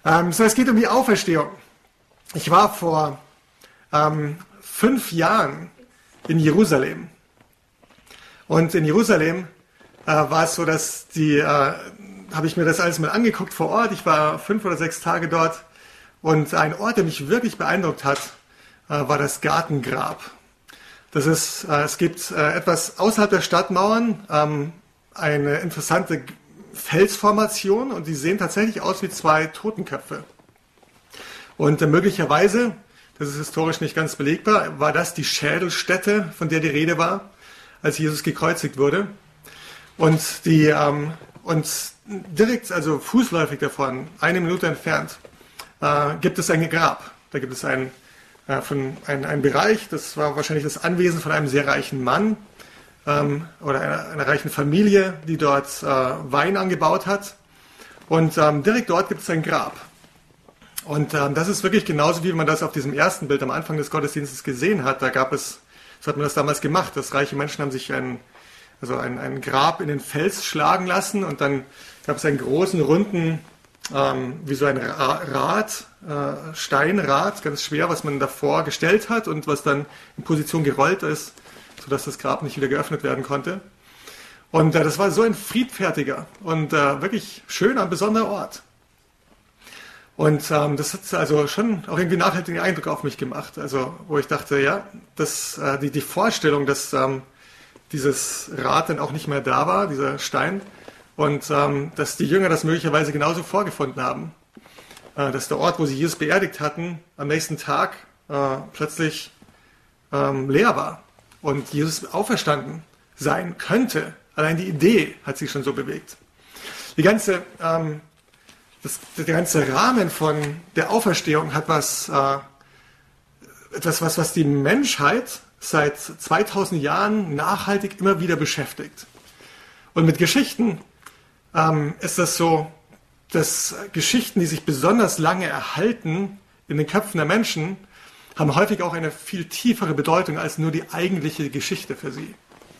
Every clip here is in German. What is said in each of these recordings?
Es geht um die Auferstehung. Ich war vor 5 Jahren in Jerusalem. Und in Jerusalem war es so, dass habe ich mir das alles mal angeguckt vor Ort. Ich war 5 oder 6 Tage dort. Und ein Ort, der mich wirklich beeindruckt hat, war das Gartengrab. Das ist, es gibt etwas außerhalb der Stadtmauern, eine interessante Felsformation und die sehen tatsächlich aus wie 2 Totenköpfe. Und möglicherweise, das ist historisch nicht ganz belegbar, war das die Schädelstätte, von der die Rede war, als Jesus gekreuzigt wurde. Und direkt, also fußläufig davon, 1 Minute entfernt, gibt es ein Grab. Da gibt es einen Bereich, das war wahrscheinlich das Anwesen von einem sehr reichen Mann oder einer reichen Familie, die dort Wein angebaut hat. Und direkt dort gibt es ein Grab. Und das ist wirklich genauso, wie man das auf diesem ersten Bild am Anfang des Gottesdienstes gesehen hat. So hat man das damals gemacht, dass reiche Menschen haben sich ein Grab in den Fels schlagen lassen und dann gab es einen großen, runden, wie so ein Steinrad, ganz schwer, was man davor gestellt hat und was dann in Position gerollt ist, sodass das Grab nicht wieder geöffnet werden konnte. Und das war so ein friedfertiger und wirklich schöner, besonderer Ort. Und das hat also schon auch irgendwie nachhaltigen Eindruck auf mich gemacht. Also wo ich dachte, ja, die Vorstellung, dass dieses Rad dann auch nicht mehr da war, dieser Stein, und dass die Jünger das möglicherweise genauso vorgefunden haben. Dass der Ort, wo sie Jesus beerdigt hatten, am nächsten Tag plötzlich leer war und Jesus auferstanden sein könnte. Allein die Idee hat sich schon so bewegt. Der ganze Rahmen von der Auferstehung hat was die Menschheit seit 2000 Jahren nachhaltig immer wieder beschäftigt. Und mit Geschichten ist das so, dass Geschichten, die sich besonders lange erhalten in den Köpfen der Menschen, haben häufig auch eine viel tiefere Bedeutung als nur die eigentliche Geschichte für sie.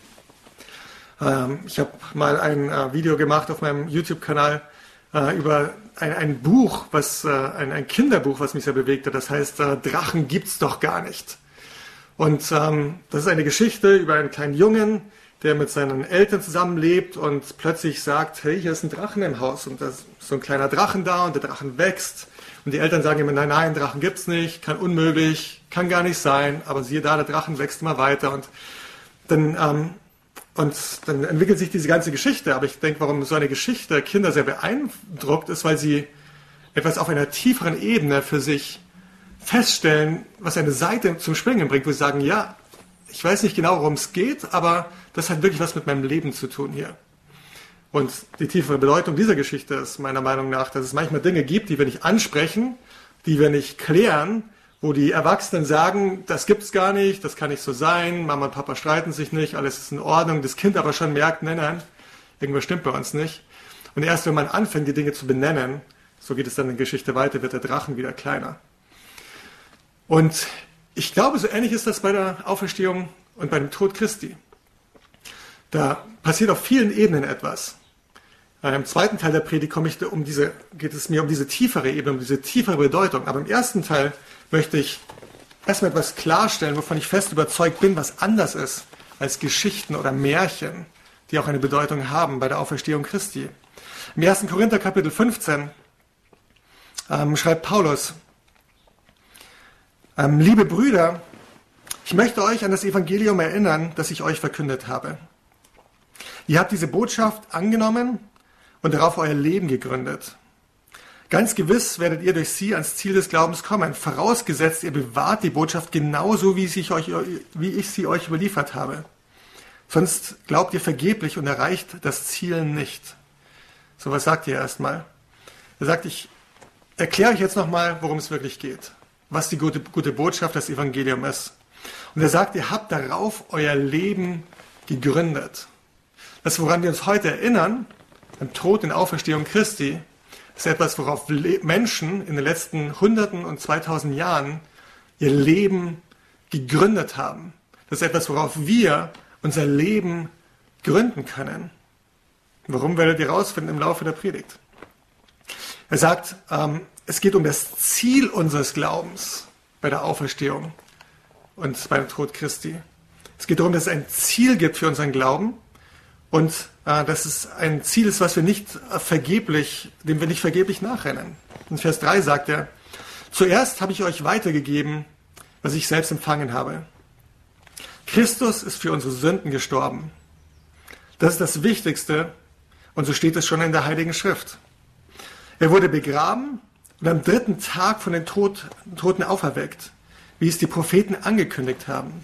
Ich habe mal ein Video gemacht auf meinem YouTube-Kanal über ein Buch, ein Kinderbuch, was mich sehr bewegt hat. Das heißt, Drachen gibt's doch gar nicht. Und das ist eine Geschichte über einen kleinen Jungen, der mit seinen Eltern zusammenlebt und plötzlich sagt, hey, hier ist ein Drachen im Haus und da ist so ein kleiner Drachen da und der Drachen wächst. Und die Eltern sagen immer, nein, Drachen gibt's nicht, kann unmöglich, kann gar nicht sein, aber siehe da, der Drachen wächst immer weiter und dann entwickelt sich diese ganze Geschichte. Aber ich denke, warum so eine Geschichte Kinder sehr beeindruckt, ist, weil sie etwas auf einer tieferen Ebene für sich feststellen, was eine Seite zum Springen bringt, wo sie sagen, ja, ich weiß nicht genau, worum es geht, aber das hat wirklich was mit meinem Leben zu tun hier. Und die tiefere Bedeutung dieser Geschichte ist meiner Meinung nach, dass es manchmal Dinge gibt, die wir nicht ansprechen, die wir nicht klären, wo die Erwachsenen sagen, das gibt's gar nicht, das kann nicht so sein, Mama und Papa streiten sich nicht, alles ist in Ordnung, das Kind aber schon merkt, nein, irgendwas stimmt bei uns nicht. Und erst wenn man anfängt, die Dinge zu benennen, so geht es dann in der Geschichte weiter, wird der Drachen wieder kleiner. Und ich glaube, so ähnlich ist das bei der Auferstehung und bei dem Tod Christi. Da passiert auf vielen Ebenen etwas. Im zweiten Teil der Predigt geht es mir um diese tiefere Ebene, um diese tiefere Bedeutung. Aber im ersten Teil möchte ich erstmal etwas klarstellen, wovon ich fest überzeugt bin, was anders ist als Geschichten oder Märchen, die auch eine Bedeutung haben bei der Auferstehung Christi. Im 1. Korinther Kapitel 15 schreibt Paulus, liebe Brüder, ich möchte euch an das Evangelium erinnern, das ich euch verkündet habe. Ihr habt diese Botschaft angenommen und darauf euer Leben gegründet. Ganz gewiss werdet ihr durch sie ans Ziel des Glaubens kommen, vorausgesetzt ihr bewahrt die Botschaft genauso, wie ich sie euch überliefert habe. Sonst glaubt ihr vergeblich und erreicht das Ziel nicht. So was sagt ihr erstmal. Er sagt, ich erkläre euch jetzt nochmal, worum es wirklich geht. Was die gute Botschaft, das Evangelium ist. Und er sagt, ihr habt darauf euer Leben gegründet. Das, woran wir uns heute erinnern, am Tod und Auferstehung Christi, ist etwas, worauf Menschen in den letzten Hunderten und 2000 Jahren ihr Leben gegründet haben. Das ist etwas, worauf wir unser Leben gründen können. Warum werdet ihr rausfinden im Laufe der Predigt? Er sagt, es geht um das Ziel unseres Glaubens bei der Auferstehung und beim Tod Christi. Es geht darum, dass es ein Ziel gibt für unseren Glauben und dass es ein Ziel ist, was wir dem wir nicht vergeblich nachrennen. In Vers 3 sagt er, zuerst habe ich euch weitergegeben, was ich selbst empfangen habe. Christus ist für unsere Sünden gestorben. Das ist das Wichtigste und so steht es schon in der Heiligen Schrift. Er wurde begraben und am 3. Tag von den Toten auferweckt, wie es die Propheten angekündigt haben.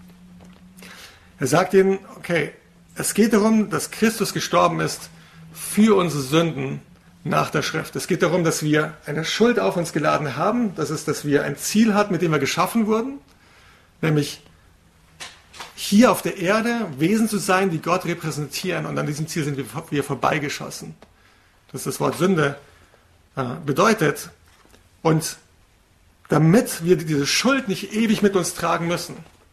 Er sagt ihnen, okay, es geht darum, dass Christus gestorben ist für unsere Sünden nach der Schrift. Es geht darum, dass wir eine Schuld auf uns geladen haben. Das ist, dass wir ein Ziel hatten, mit dem wir geschaffen wurden, nämlich hier auf der Erde Wesen zu sein, die Gott repräsentieren. Und an diesem Ziel sind wir vorbeigeschossen. Das ist das Wort Sünde bedeutet. Und damit wir diese Schuld nicht ewig mit uns tragen müssen,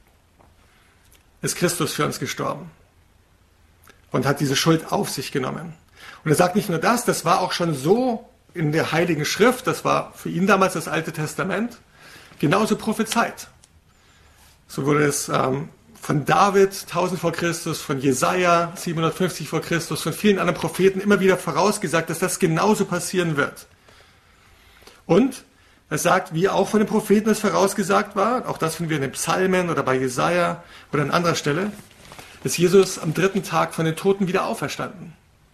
ist Christus für uns gestorben und hat diese Schuld auf sich genommen. Und er sagt nicht nur das war auch schon so in der Heiligen Schrift, das war für ihn damals das Alte Testament, genauso prophezeit. So wurde es von David 1000 vor Christus, von Jesaja 750 vor Christus, von vielen anderen Propheten immer wieder vorausgesagt, dass das genauso passieren wird. Und er sagt, wie auch von den Propheten es vorausgesagt war, auch das finden wir in den Psalmen oder bei Jesaja oder an anderer Stelle, ist Jesus am 3. Tag von den Toten wieder auferstanden.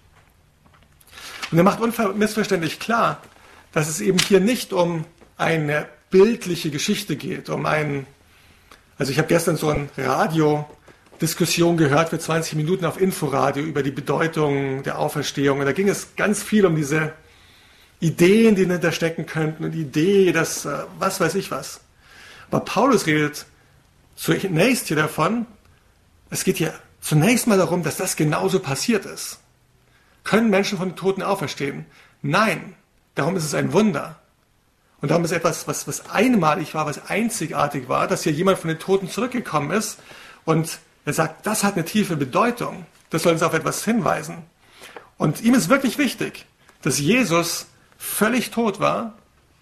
Und er macht unmissverständlich klar, dass es eben hier nicht um eine bildliche Geschichte geht, also ich habe gestern so eine Radiodiskussion gehört für 20 Minuten auf Inforadio über die Bedeutung der Auferstehung. Und da ging es ganz viel um diese Ideen, die dahinter stecken könnten und die Idee, dass was weiß ich was. Aber Paulus redet zunächst hier davon, es geht hier zunächst mal darum, dass das genauso passiert ist. Können Menschen von den Toten auferstehen? Nein, darum ist es ein Wunder. Und darum ist etwas, was einmalig war, was einzigartig war, dass hier jemand von den Toten zurückgekommen ist. Und er sagt, das hat eine tiefe Bedeutung. Das soll uns auf etwas hinweisen. Und ihm ist wirklich wichtig, dass Jesus völlig tot war,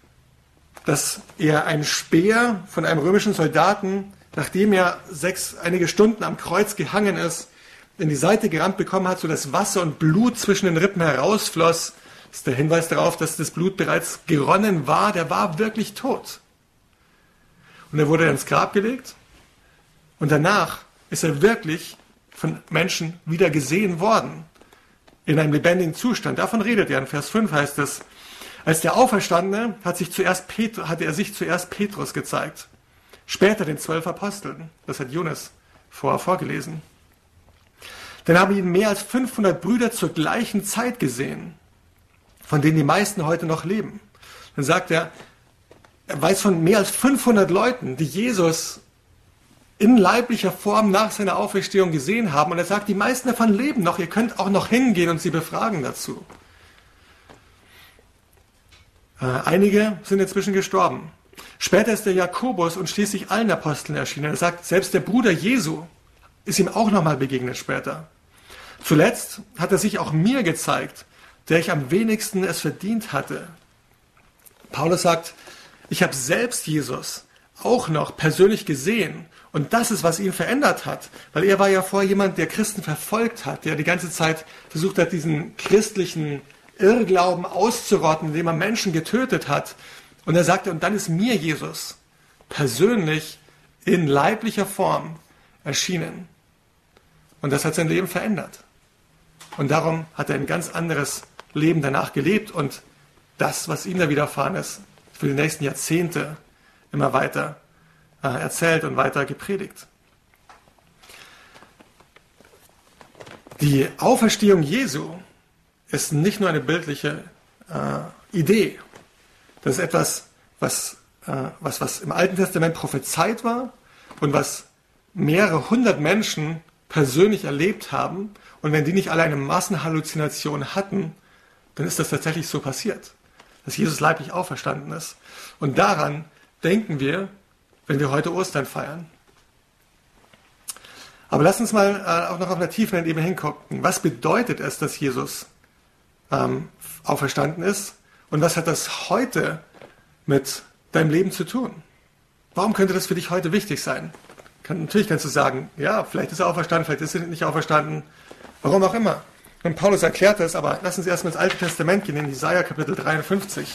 dass er einen Speer von einem römischen Soldaten, nachdem er einige Stunden am Kreuz gehangen ist, in die Seite gerammt bekommen hat, sodass Wasser und Blut zwischen den Rippen herausfloss. Das ist der Hinweis darauf, dass das Blut bereits geronnen war. Der war wirklich tot. Und er wurde ins Grab gelegt. Und danach ist er wirklich von Menschen wieder gesehen worden. In einem lebendigen Zustand. Davon redet er. In Vers 5 heißt es, als der Auferstandene hatte er sich zuerst Petrus gezeigt. Später den 12 Aposteln. Das hat Jonas vorgelesen. Dann haben ihn mehr als 500 Brüder zur gleichen Zeit gesehen, von denen die meisten heute noch leben. Dann sagt er weiß von mehr als 500 Leuten, die Jesus in leiblicher Form nach seiner Auferstehung gesehen haben. Und er sagt, die meisten davon leben noch. Ihr könnt auch noch hingehen und sie befragen dazu. Einige sind inzwischen gestorben. Später ist der Jakobus und schließlich allen Aposteln erschienen. Er sagt, selbst der Bruder Jesu ist ihm auch nochmal begegnet später. Zuletzt hat er sich auch mir gezeigt, der ich am wenigsten es verdient hatte. Paulus sagt, ich habe selbst Jesus auch noch persönlich gesehen. Und das ist, was ihn verändert hat. Weil er war ja vorher jemand, der Christen verfolgt hat, der die ganze Zeit versucht hat, diesen christlichen Irrglauben auszurotten, indem er Menschen getötet hat. Und er sagte, und dann ist mir Jesus persönlich in leiblicher Form erschienen. Und das hat sein Leben verändert. Und darum hat er ein ganz anderes Leben danach gelebt. Und das, was ihm da widerfahren ist, für die nächsten Jahrzehnte immer weiter erzählt und weiter gepredigt. Die Auferstehung Jesu ist nicht nur eine bildliche Idee. Das ist etwas, was im Alten Testament prophezeit war und was mehrere hundert Menschen persönlich erlebt haben. Und wenn die nicht alle eine Massenhalluzination hatten, dann ist das tatsächlich so passiert, dass Jesus leiblich auferstanden ist. Und daran denken wir, wenn wir heute Ostern feiern. Aber lass uns mal auch noch auf einer tieferen Ebene hingucken. Was bedeutet es, dass Jesus auferstanden ist? Und was hat das heute mit deinem Leben zu tun? Warum könnte das für dich heute wichtig sein? Natürlich kannst du sagen, ja, vielleicht ist er auferstanden, vielleicht ist er nicht auferstanden, warum auch immer. Und Paulus erklärt das, aber lassen Sie erstmal ins Alte Testament gehen, in Jesaja Kapitel 53.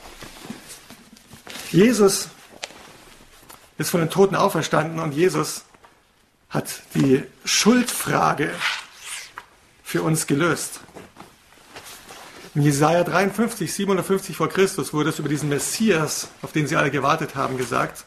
Jesus ist von den Toten auferstanden und Jesus hat die Schuldfrage für uns gelöst. In Jesaja 53, 750 vor Christus wurde es über diesen Messias, auf den sie alle gewartet haben, gesagt.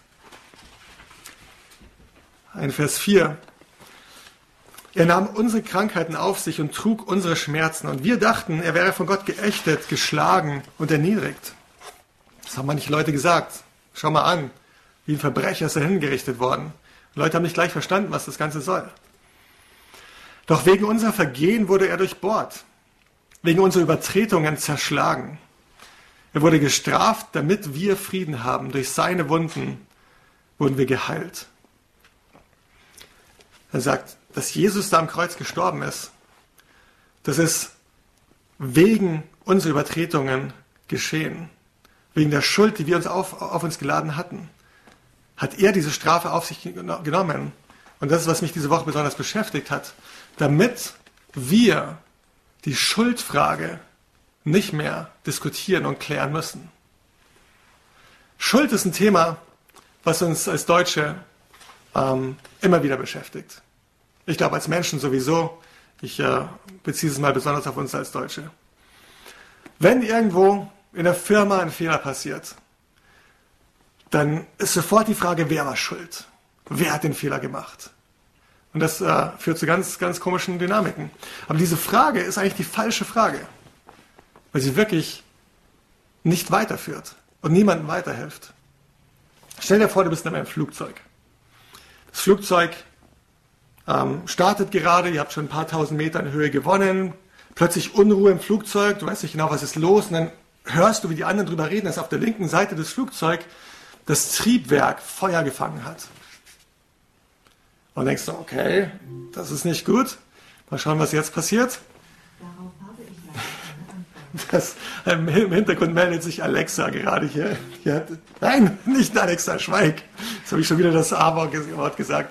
In Vers 4. Er nahm unsere Krankheiten auf sich und trug unsere Schmerzen. Und wir dachten, er wäre von Gott geächtet, geschlagen und erniedrigt. Das haben manche Leute gesagt. Schau mal an, wie ein Verbrecher ist er hingerichtet worden. Die Leute haben nicht gleich verstanden, was das Ganze soll. Doch wegen unserer Vergehen wurde er durchbohrt. Wegen unserer Übertretungen zerschlagen. Er wurde gestraft, damit wir Frieden haben. Durch seine Wunden wurden wir geheilt. Er sagt, dass Jesus da am Kreuz gestorben ist. Das ist wegen unserer Übertretungen geschehen. Wegen der Schuld, die wir uns auf uns geladen hatten. Hat er diese Strafe auf sich genommen. Und das ist, was mich diese Woche besonders beschäftigt hat. Damit wir die Schuldfrage nicht mehr diskutieren und klären müssen. Schuld ist ein Thema, was uns als Deutsche immer wieder beschäftigt. Ich glaube, als Menschen sowieso. Ich beziehe es mal besonders auf uns als Deutsche. Wenn irgendwo in der Firma ein Fehler passiert, dann ist sofort die Frage, wer war schuld? Wer hat den Fehler gemacht? Und das führt zu ganz, ganz komischen Dynamiken. Aber diese Frage ist eigentlich die falsche Frage, weil sie wirklich nicht weiterführt und niemandem weiterhilft. Stell dir vor, du bist in einem Flugzeug. Das Flugzeug startet gerade, ihr habt schon ein paar tausend Meter in Höhe gewonnen, plötzlich Unruhe im Flugzeug, du weißt nicht genau, was ist los, und dann hörst du, wie die anderen drüber reden, dass auf der linken Seite des Flugzeugs das Triebwerk Feuer gefangen hat. Und denkst du, okay, das ist nicht gut. Mal schauen, was jetzt passiert. Im Hintergrund meldet sich Alexa gerade hier. Nein, nicht Alexa, schweig. Jetzt habe ich schon wieder das A-Wort gesagt.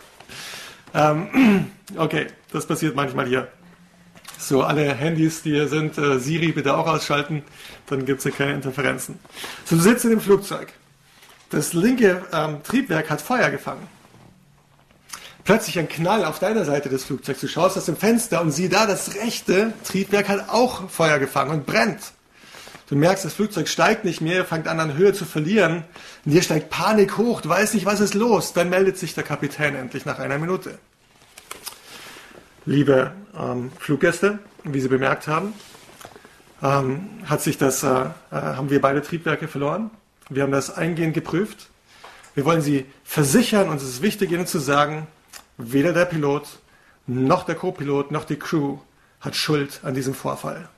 Okay, das passiert manchmal hier. So, alle Handys, die hier sind, Siri bitte auch ausschalten, dann gibt es hier keine Interferenzen. So, du sitzt in dem Flugzeug. Das linke Triebwerk hat Feuer gefangen. Plötzlich ein Knall auf deiner Seite des Flugzeugs. Du schaust aus dem Fenster und sieh da, das rechte Triebwerk hat auch Feuer gefangen und brennt. Du merkst, das Flugzeug steigt nicht mehr, fängt an Höhe zu verlieren. In dir steigt Panik hoch, du weißt nicht, was ist los. Dann meldet sich der Kapitän endlich nach einer Minute. Liebe Fluggäste, wie Sie bemerkt haben, haben wir beide Triebwerke verloren. Wir haben das eingehend geprüft. Wir wollen Sie versichern, uns ist wichtig, Ihnen zu sagen, weder der Pilot, noch der Co-Pilot, noch die Crew hat Schuld an diesem Vorfall.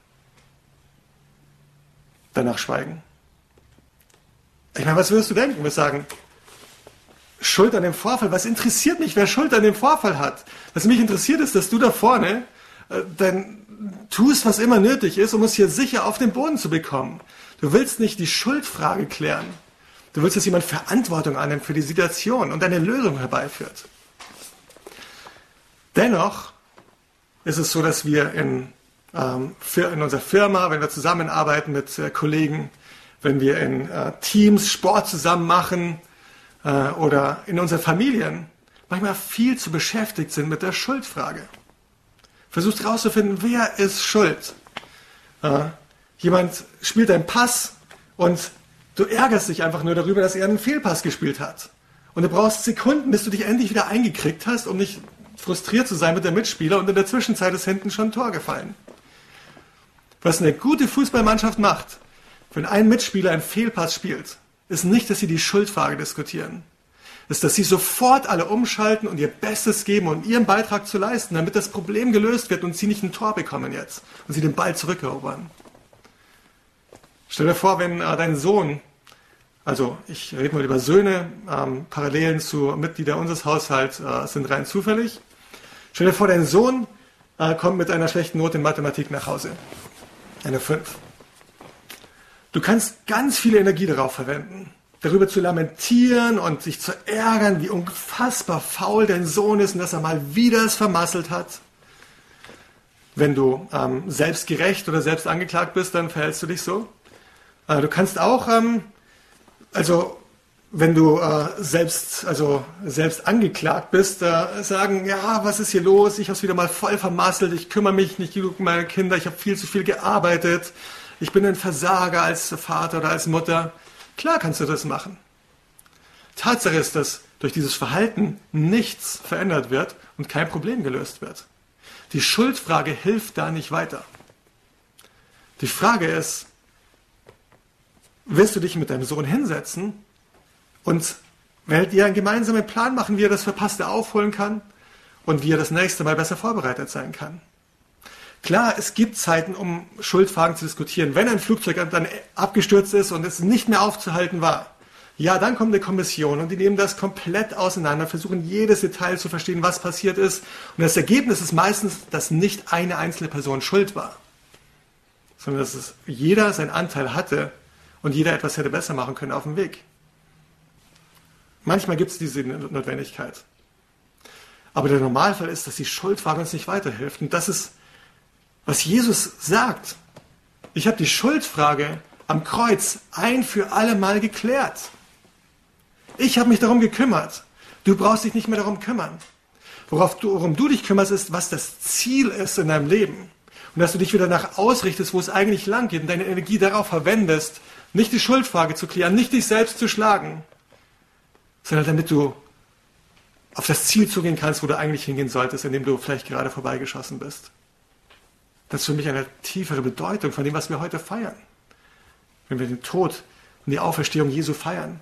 Danach schweigen. Ich meine, was würdest du denken? Wir sagen, Schuld an dem Vorfall, was interessiert mich, wer Schuld an dem Vorfall hat? Was mich interessiert ist, dass du da vorne dann tust, was immer nötig ist, um uns hier sicher auf den Boden zu bekommen. Du willst nicht die Schuldfrage klären. Du willst, dass jemand Verantwortung annimmt für die Situation und eine Lösung herbeiführt. Dennoch ist es so, dass wir in unserer Firma, wenn wir zusammenarbeiten mit Kollegen, wenn wir in Teams Sport zusammen machen oder in unseren Familien, manchmal viel zu beschäftigt sind mit der Schuldfrage. Versuchst herauszufinden, wer ist schuld. Jemand spielt einen Pass und du ärgerst dich einfach nur darüber, dass er einen Fehlpass gespielt hat. Und du brauchst Sekunden, bis du dich endlich wieder eingekriegt hast, um nicht frustriert zu sein mit der Mitspieler, und in der Zwischenzeit ist hinten schon ein Tor gefallen. Was eine gute Fußballmannschaft macht, wenn ein Mitspieler einen Fehlpass spielt, ist nicht, dass sie die Schuldfrage diskutieren. Ist, dass sie sofort alle umschalten und ihr Bestes geben, um ihren Beitrag zu leisten, damit das Problem gelöst wird und sie nicht ein Tor bekommen jetzt und sie den Ball zurückerobern. Stell dir vor, wenn dein Sohn, also ich rede mal über Söhne, Parallelen zu Mitgliedern unseres Haushalts sind rein zufällig. Stell dir vor, dein Sohn kommt mit einer schlechten Note in Mathematik nach Hause. Eine 5. Du kannst ganz viel Energie darauf verwenden, darüber zu lamentieren und sich zu ärgern, wie unfassbar faul dein Sohn ist und dass er mal wieder es vermasselt hat. Wenn du selbstgerecht oder selbst angeklagt bist, dann verhältst du dich so. Du kannst auch, wenn du selbst angeklagt bist, sagen, ja, was ist hier los? Ich habe es wieder mal voll vermasselt, ich kümmere mich nicht genug um meine Kinder, ich habe viel zu viel gearbeitet, ich bin ein Versager als Vater oder als Mutter. Klar kannst du das machen. Tatsache ist, dass durch dieses Verhalten nichts verändert wird und kein Problem gelöst wird. Die Schuldfrage hilft da nicht weiter. Die Frage ist, willst du dich mit deinem Sohn hinsetzen und werdet ihr einen gemeinsamen Plan machen, wie er das Verpasste aufholen kann und wie er das nächste Mal besser vorbereitet sein kann? Klar, es gibt Zeiten, um Schuldfragen zu diskutieren. Wenn ein Flugzeug dann abgestürzt ist und es nicht mehr aufzuhalten war, ja, dann kommt eine Kommission und die nehmen das komplett auseinander, versuchen jedes Detail zu verstehen, was passiert ist. Und das Ergebnis ist meistens, dass nicht eine einzelne Person schuld war, sondern dass jeder seinen Anteil hatte und jeder etwas hätte besser machen können auf dem Weg. Manchmal gibt es diese Notwendigkeit. Aber der Normalfall ist, dass die Schuldfrage uns nicht weiterhilft. Und das ist, was Jesus sagt. Ich habe die Schuldfrage am Kreuz ein für alle Mal geklärt. Ich habe mich darum gekümmert. Du brauchst dich nicht mehr darum kümmern. Worum du dich kümmerst, ist, was das Ziel ist in deinem Leben. Und dass du dich wieder danach ausrichtest, wo es eigentlich lang geht und deine Energie darauf verwendest, nicht die Schuldfrage zu klären, nicht dich selbst zu schlagen, sondern damit du auf das Ziel zugehen kannst, wo du eigentlich hingehen solltest, in dem du vielleicht gerade vorbeigeschossen bist. Das ist für mich eine tiefere Bedeutung von dem, was wir heute feiern. Wenn wir den Tod und die Auferstehung Jesu feiern.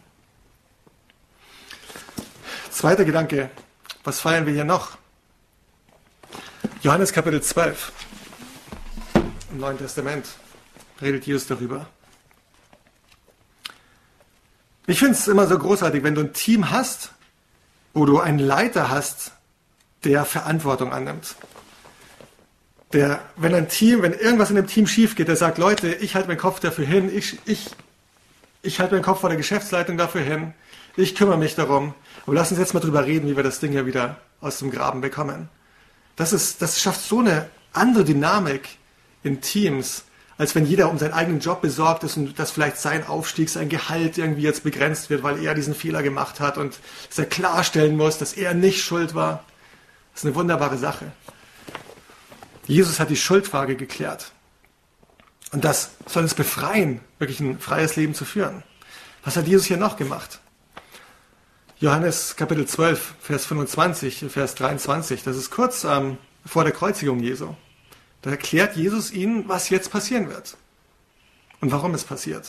Zweiter Gedanke, was feiern wir hier noch? Johannes Kapitel 12. Im Neuen Testament redet Jesus darüber. Ich finde es immer so großartig, wenn du ein Team hast, wo du einen Leiter hast, der Verantwortung annimmt. Wenn irgendwas in dem Team schief geht, der sagt, Leute, ich halte meinen Kopf dafür hin, ich halte meinen Kopf vor der Geschäftsleitung dafür hin, ich kümmere mich darum. Aber lass uns jetzt mal drüber reden, wie wir das Ding ja wieder aus dem Graben bekommen. Das schafft so eine andere Dynamik in Teams, als wenn jeder um seinen eigenen Job besorgt ist und dass vielleicht sein Aufstieg, sein Gehalt irgendwie jetzt begrenzt wird, weil er diesen Fehler gemacht hat und dass er klarstellen muss, dass er nicht schuld war. Das ist eine wunderbare Sache. Jesus hat die Schuldfrage geklärt. Und das soll uns befreien, wirklich ein freies Leben zu führen. Was hat Jesus hier noch gemacht? Johannes Kapitel 12, Vers 25, Vers 23, das ist kurz vor der Kreuzigung Jesu. Da erklärt Jesus ihnen, was jetzt passieren wird und warum es passiert.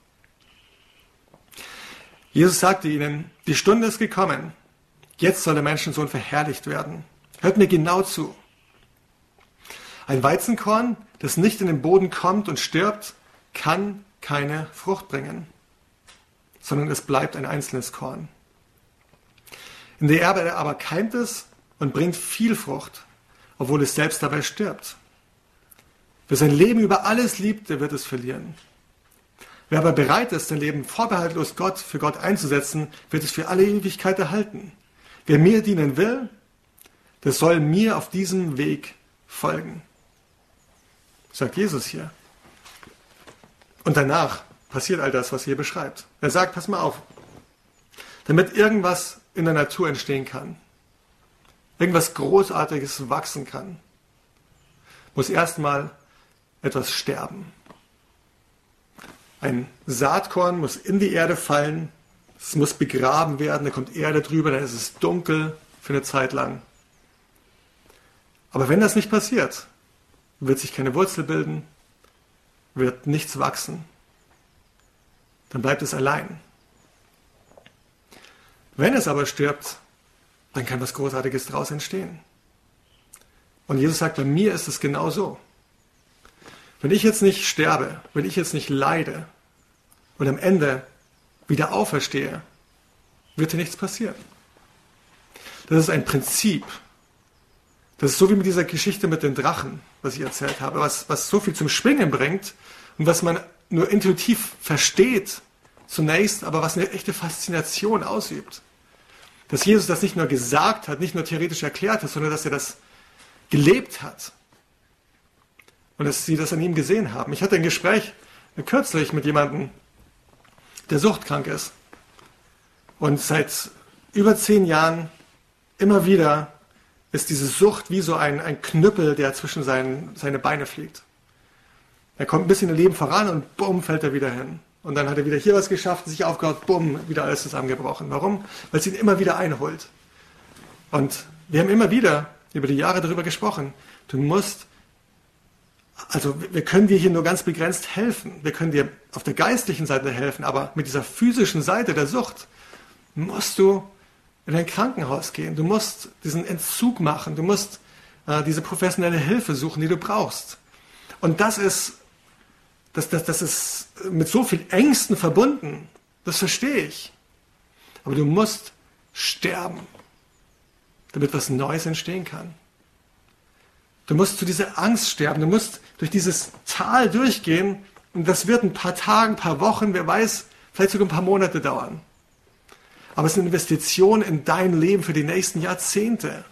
Jesus sagte ihnen, die Stunde ist gekommen, jetzt soll der Menschensohn verherrlicht werden. Hört mir genau zu. Ein Weizenkorn, das nicht in den Boden kommt und stirbt, kann keine Frucht bringen, sondern es bleibt ein einzelnes Korn. In der Erde aber keimt es und bringt viel Frucht, obwohl es selbst dabei stirbt. Wer sein Leben über alles liebt, der wird es verlieren. Wer aber bereit ist, sein Leben vorbehaltlos für Gott einzusetzen, wird es für alle Ewigkeit erhalten. Wer mir dienen will, der soll mir auf diesem Weg folgen. Sagt Jesus hier. Und danach passiert all das, was hier beschreibt. Er sagt, pass mal auf, damit irgendwas in der Natur entstehen kann, irgendwas Großartiges wachsen kann, muss erstmal etwas sterben. Ein Saatkorn muss in die Erde fallen, es muss begraben werden, da kommt Erde drüber, dann ist es dunkel für eine Zeit lang. Aber wenn das nicht passiert, wird sich keine Wurzel bilden, wird nichts wachsen, dann bleibt es allein. Wenn es aber stirbt, dann kann was Großartiges daraus entstehen. Und Jesus sagt, bei mir ist es genau so. Wenn ich jetzt nicht sterbe, wenn ich jetzt nicht leide und am Ende wieder auferstehe, wird dir nichts passieren. Das ist ein Prinzip. Das ist so wie mit dieser Geschichte mit den Drachen, was ich erzählt habe, was so viel zum Schwingen bringt und was man nur intuitiv versteht zunächst, aber was eine echte Faszination ausübt. Dass Jesus das nicht nur gesagt hat, nicht nur theoretisch erklärt hat, sondern dass er das gelebt hat. Und dass sie das an ihm gesehen haben. Ich hatte ein Gespräch kürzlich mit jemandem, der suchtkrank ist. Und seit über 10 Jahren immer wieder ist diese Sucht wie so ein Knüppel, der zwischen seine Beine fliegt. Er kommt ein bisschen im Leben voran und bumm, fällt er wieder hin. Und dann hat er wieder hier was geschafft, sich aufgehört, bumm, wieder alles zusammengebrochen. Warum? Weil es ihn immer wieder einholt. Und wir haben immer wieder über die Jahre darüber gesprochen. Wir können dir hier nur ganz begrenzt helfen. Wir können dir auf der geistlichen Seite helfen, aber mit dieser physischen Seite der Sucht musst du in ein Krankenhaus gehen. Du musst diesen Entzug machen. Du musst diese professionelle Hilfe suchen, die du brauchst. Und das ist mit so viel Ängsten verbunden. Das verstehe ich. Aber du musst sterben, damit was Neues entstehen kann. Du musst zu dieser Angst sterben. Du musst durch dieses Tal durchgehen. Und das wird ein paar Tage, ein paar Wochen, wer weiß, vielleicht sogar ein paar Monate dauern. Aber es ist eine Investition in dein Leben für die nächsten Jahrzehnte.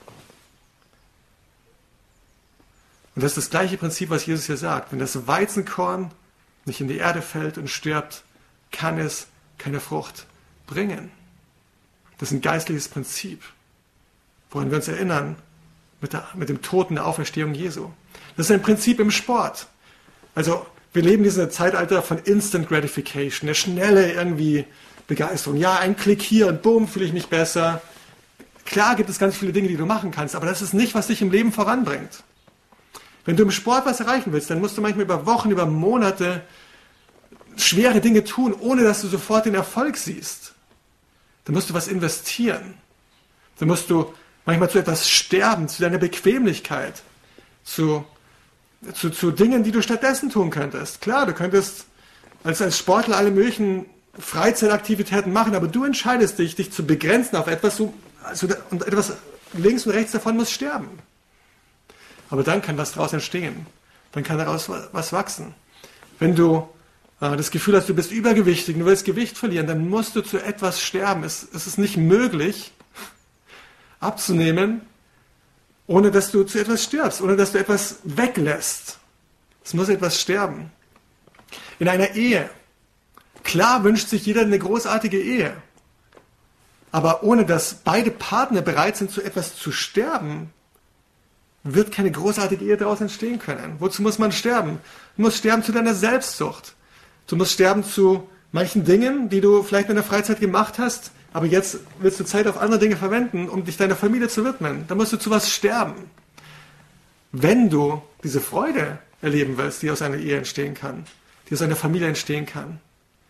Und das ist das gleiche Prinzip, was Jesus hier sagt. Wenn das Weizenkorn nicht in die Erde fällt und stirbt, kann es keine Frucht bringen. Das ist ein geistliches Prinzip, woran wir uns erinnern mit dem Tod und der Auferstehung Jesu. Das ist ein Prinzip im Sport. Also wir leben in diesem Zeitalter von Instant Gratification, eine schnelle irgendwie Begeisterung. Ja, ein Klick hier und bumm, fühle ich mich besser. Klar gibt es ganz viele Dinge, die du machen kannst, aber das ist nicht, was dich im Leben voranbringt. Wenn du im Sport was erreichen willst, dann musst du manchmal über Wochen, über Monate schwere Dinge tun, ohne dass du sofort den Erfolg siehst. Dann musst du was investieren. Dann musst du manchmal zu etwas sterben, zu deiner Bequemlichkeit, zu Dingen, die du stattdessen tun könntest. Klar, du könntest als Sportler alle möglichen Freizeitaktivitäten machen, aber du entscheidest dich zu begrenzen auf etwas, und etwas links und rechts davon muss sterben. Aber dann kann was daraus entstehen. Dann kann daraus was wachsen. Wenn du das Gefühl hast, du bist übergewichtig, du willst Gewicht verlieren, dann musst du zu etwas sterben. Es ist nicht möglich, abzunehmen, ohne dass du zu etwas stirbst, ohne dass du etwas weglässt. Es muss etwas sterben. In einer Ehe. Klar wünscht sich jeder eine großartige Ehe. Aber ohne dass beide Partner bereit sind, zu etwas zu sterben, wird keine großartige Ehe daraus entstehen können. Wozu muss man sterben? Du musst sterben zu deiner Selbstsucht. Du musst sterben zu manchen Dingen, die du vielleicht in der Freizeit gemacht hast, aber jetzt willst du Zeit auf andere Dinge verwenden, um dich deiner Familie zu widmen. Da musst du zu was sterben. Wenn du diese Freude erleben willst, die aus einer Ehe entstehen kann, die aus einer Familie entstehen kann.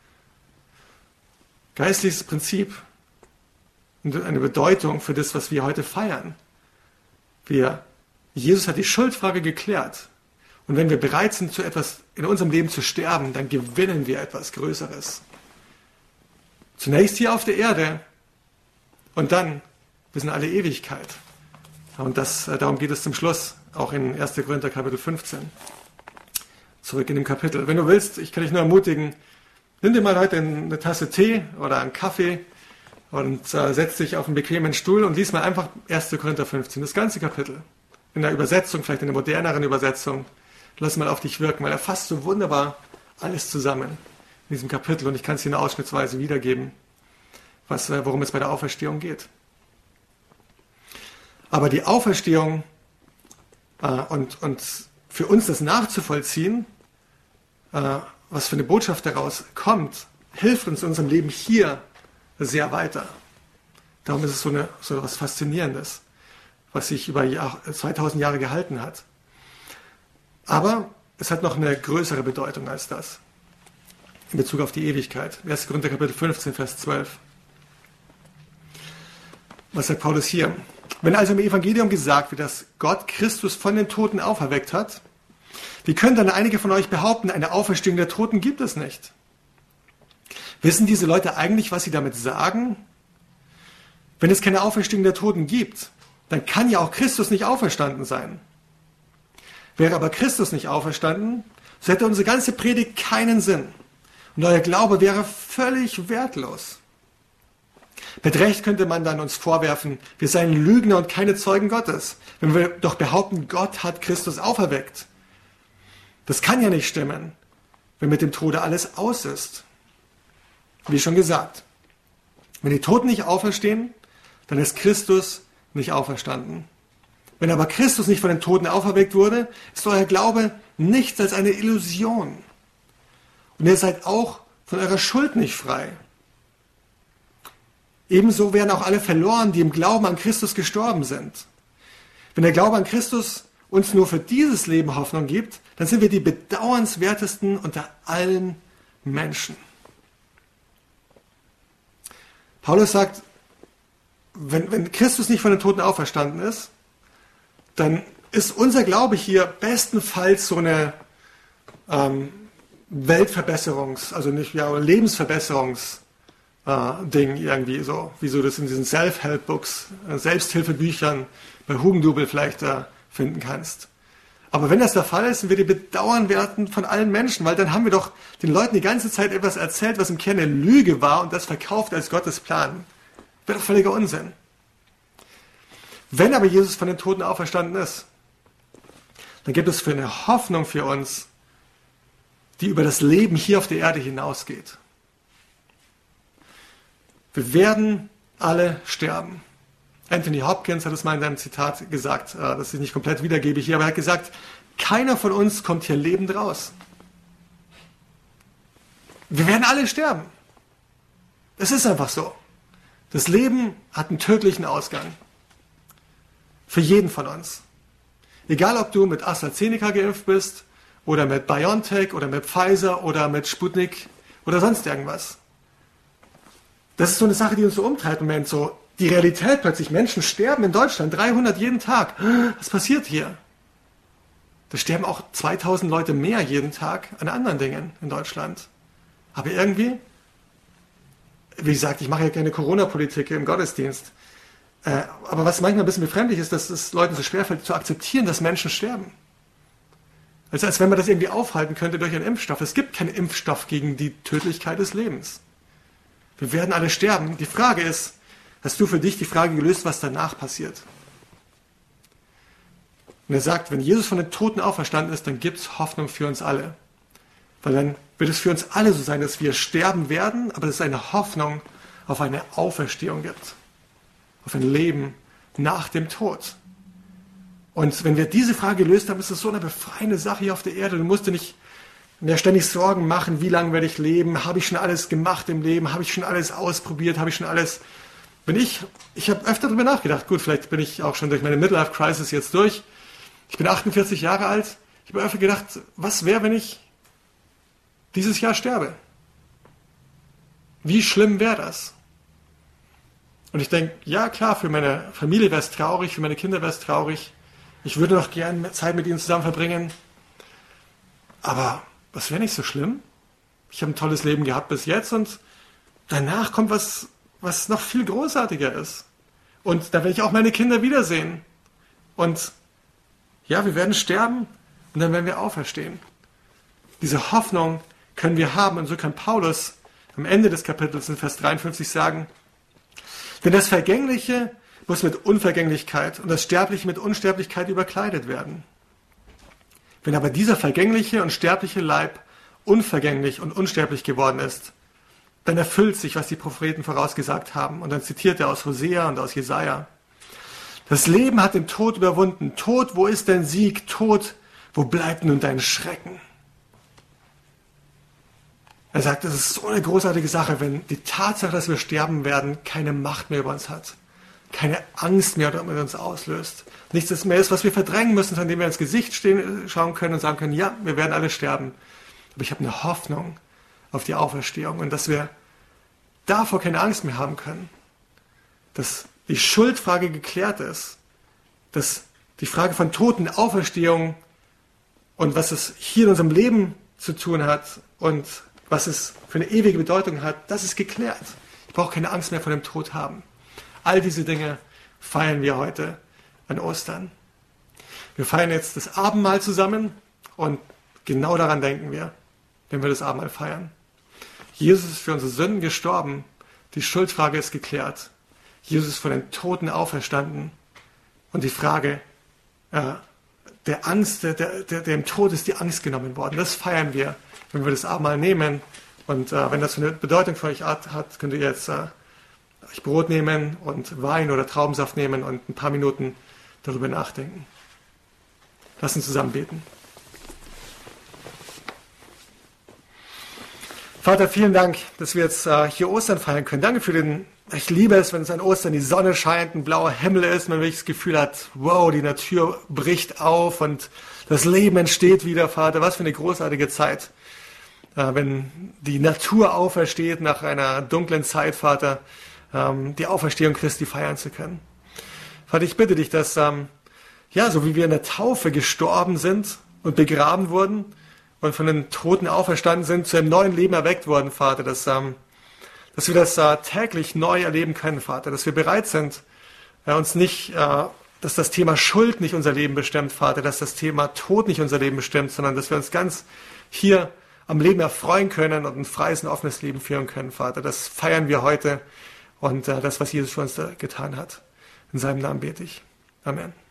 Geistliches Prinzip und eine Bedeutung für das, was wir heute feiern. Jesus hat die Schuldfrage geklärt. Und wenn wir bereit sind, zu etwas in unserem Leben zu sterben, dann gewinnen wir etwas Größeres. Zunächst hier auf der Erde und dann bis in alle Ewigkeit. Und darum geht es zum Schluss, auch in 1. Korinther Kapitel 15. Zurück in dem Kapitel. Wenn du willst, ich kann dich nur ermutigen, nimm dir mal heute eine Tasse Tee oder einen Kaffee und setz dich auf einen bequemen Stuhl und lies mal einfach 1. Korinther 15, das ganze Kapitel. In der Übersetzung, vielleicht in einer moderneren Übersetzung. Lass mal auf dich wirken, weil er fasst so wunderbar alles zusammen in diesem Kapitel und ich kann es dir ausschnittsweise wiedergeben, worum es bei der Auferstehung geht. Aber die Auferstehung und für uns das nachzuvollziehen, was für eine Botschaft daraus kommt, hilft uns in unserem Leben hier sehr weiter. Darum ist es so etwas Faszinierendes, was sich über 2000 Jahre gehalten hat. Aber es hat noch eine größere Bedeutung als das in Bezug auf die Ewigkeit. 1. Korinther Kapitel 15, Vers 12. Was sagt Paulus hier? Wenn also im Evangelium gesagt wird, dass Gott Christus von den Toten auferweckt hat, wie können dann einige von euch behaupten, eine Auferstehung der Toten gibt es nicht? Wissen diese Leute eigentlich, was sie damit sagen? Wenn es keine Auferstehung der Toten gibt, dann kann ja auch Christus nicht auferstanden sein. Wäre aber Christus nicht auferstanden, so hätte unsere ganze Predigt keinen Sinn. Und euer Glaube wäre völlig wertlos. Mit Recht könnte man dann uns vorwerfen, wir seien Lügner und keine Zeugen Gottes, wenn wir doch behaupten, Gott hat Christus auferweckt. Das kann ja nicht stimmen, wenn mit dem Tode alles aus ist. Wie schon gesagt, wenn die Toten nicht auferstehen, dann ist Christus nicht auferstanden. Wenn aber Christus nicht von den Toten auferweckt wurde, ist euer Glaube nichts als eine Illusion. Und ihr seid auch von eurer Schuld nicht frei. Ebenso werden auch alle verloren, die im Glauben an Christus gestorben sind. Wenn der Glaube an Christus uns nur für dieses Leben Hoffnung gibt, dann sind wir die bedauernswertesten unter allen Menschen. Paulus sagt, wenn Christus nicht von den Toten auferstanden ist, dann ist unser Glaube hier bestenfalls so eine also nicht Lebensverbesserungs Ding irgendwie so, wie so das in diesen Self-Help-Books, Selbsthilfebüchern bei Hugendubel vielleicht finden kannst. Aber wenn das der Fall ist, sind wir die Bedauernwerten von allen Menschen, weil dann haben wir doch den Leuten die ganze Zeit etwas erzählt, was im Kern eine Lüge war und das verkauft als Gottes Plan. Wäre doch völliger Unsinn. Wenn aber Jesus von den Toten auferstanden ist, dann gibt es für eine Hoffnung für uns, die über das Leben hier auf der Erde hinausgeht. Wir werden alle sterben. Anthony Hopkins hat es mal in einem Zitat gesagt, das ich nicht komplett wiedergebe hier, aber er hat gesagt, keiner von uns kommt hier lebend raus. Wir werden alle sterben. Es ist einfach so. Das Leben hat einen tödlichen Ausgang. Für jeden von uns. Egal, ob du mit AstraZeneca geimpft bist, oder mit BioNTech, oder mit Pfizer, oder mit Sputnik, oder sonst irgendwas. Das ist so eine Sache, die uns so umtreibt im Moment. So die Realität plötzlich. Menschen sterben in Deutschland 300 jeden Tag. Was passiert hier? Da sterben auch 2000 Leute mehr jeden Tag an anderen Dingen in Deutschland. Aber irgendwie, wie gesagt, ich mache ja keine Corona-Politik im Gottesdienst. Aber was manchmal ein bisschen befremdlich ist, dass es Leuten so schwerfällt zu akzeptieren, dass Menschen sterben. Also als wenn man das irgendwie aufhalten könnte durch einen Impfstoff. Es gibt keinen Impfstoff gegen die Tödlichkeit des Lebens. Wir werden alle sterben. Die Frage ist, hast du für dich die Frage gelöst, was danach passiert? Und er sagt, wenn Jesus von den Toten auferstanden ist, dann gibt es Hoffnung für uns alle. Weil dann wird es für uns alle so sein, dass wir sterben werden, aber dass es eine Hoffnung auf eine Auferstehung gibt. Auf ein Leben nach dem Tod. Und wenn wir diese Frage gelöst haben, ist es so eine befreiende Sache hier auf der Erde. Du musst dir nicht mehr ständig Sorgen machen, wie lange werde ich leben, habe ich schon alles gemacht im Leben, habe ich schon alles ausprobiert, habe ich schon alles... Ich habe öfter darüber nachgedacht, gut, vielleicht bin ich auch schon durch meine Midlife-Crisis jetzt durch. Ich bin 48 Jahre alt. Ich habe öfter gedacht, was wäre, wenn ich dieses Jahr sterbe? Wie schlimm wäre das? Und ich denke, ja klar, für meine Familie wäre es traurig, für meine Kinder wäre es traurig. Ich würde noch gern Zeit mit ihnen zusammen verbringen. Aber das wäre nicht so schlimm. Ich habe ein tolles Leben gehabt bis jetzt und danach kommt was noch viel großartiger ist. Und da werde ich auch meine Kinder wiedersehen. Und ja, wir werden sterben und dann werden wir auferstehen. Diese Hoffnung können wir haben und so kann Paulus am Ende des Kapitels in Vers 53 sagen, denn das Vergängliche muss mit Unvergänglichkeit und das Sterbliche mit Unsterblichkeit überkleidet werden. Wenn aber dieser vergängliche und sterbliche Leib unvergänglich und unsterblich geworden ist, dann erfüllt sich, was die Propheten vorausgesagt haben. Und dann zitiert er aus Hosea und aus Jesaja. Das Leben hat den Tod überwunden. Tod, wo ist dein Sieg? Tod, wo bleibt nun dein Schrecken? Er sagt, es ist so eine großartige Sache, wenn die Tatsache, dass wir sterben werden, keine Macht mehr über uns hat. Keine Angst mehr mit uns auslöst. Nichts mehr ist, was wir verdrängen müssen, von dem wir ins Gesicht schauen können und sagen können, ja, wir werden alle sterben. Aber ich habe eine Hoffnung auf die Auferstehung und dass wir davor keine Angst mehr haben können. Dass die Schuldfrage geklärt ist. Dass die Frage von Tod und Auferstehung und was es hier in unserem Leben zu tun hat und was es für eine ewige Bedeutung hat, das ist geklärt. Ich brauche keine Angst mehr vor dem Tod haben. All diese Dinge feiern wir heute an Ostern. Wir feiern jetzt das Abendmahl zusammen und Genau daran denken wir, wenn wir das Abendmahl feiern. Jesus ist für unsere Sünden gestorben. Die Schuldfrage ist geklärt. Jesus ist von den Toten auferstanden. Und die Frage der Angst, der im Tod ist die Angst genommen worden. Das feiern wir, wenn wir das Abendmahl nehmen. Und wenn das eine Bedeutung für euch hat, könnt ihr jetzt euch Brot nehmen und Wein oder Traubensaft nehmen und ein paar Minuten darüber nachdenken. Lass uns zusammen beten. Vater, vielen Dank, dass wir jetzt hier Ostern feiern können. Danke für ich liebe es, wenn es an Ostern die Sonne scheint, ein blauer Himmel ist, man wirklich das Gefühl hat, wow, die Natur bricht auf und das Leben entsteht wieder, Vater. Was für eine großartige Zeit. Wenn die Natur aufersteht nach einer dunklen Zeit, Vater, die Auferstehung Christi feiern zu können. Vater, ich bitte dich, dass, so wie wir in der Taufe gestorben sind und begraben wurden und von den Toten auferstanden sind, zu einem neuen Leben erweckt worden, Vater, dass wir das täglich neu erleben können, Vater, dass wir bereit sind, dass das Thema Schuld nicht unser Leben bestimmt, Vater, dass das Thema Tod nicht unser Leben bestimmt, sondern dass wir uns ganz hier am Leben erfreuen können und ein freies und offenes Leben führen können, Vater. Das feiern wir heute und das, was Jesus für uns getan hat. In seinem Namen bete ich. Amen.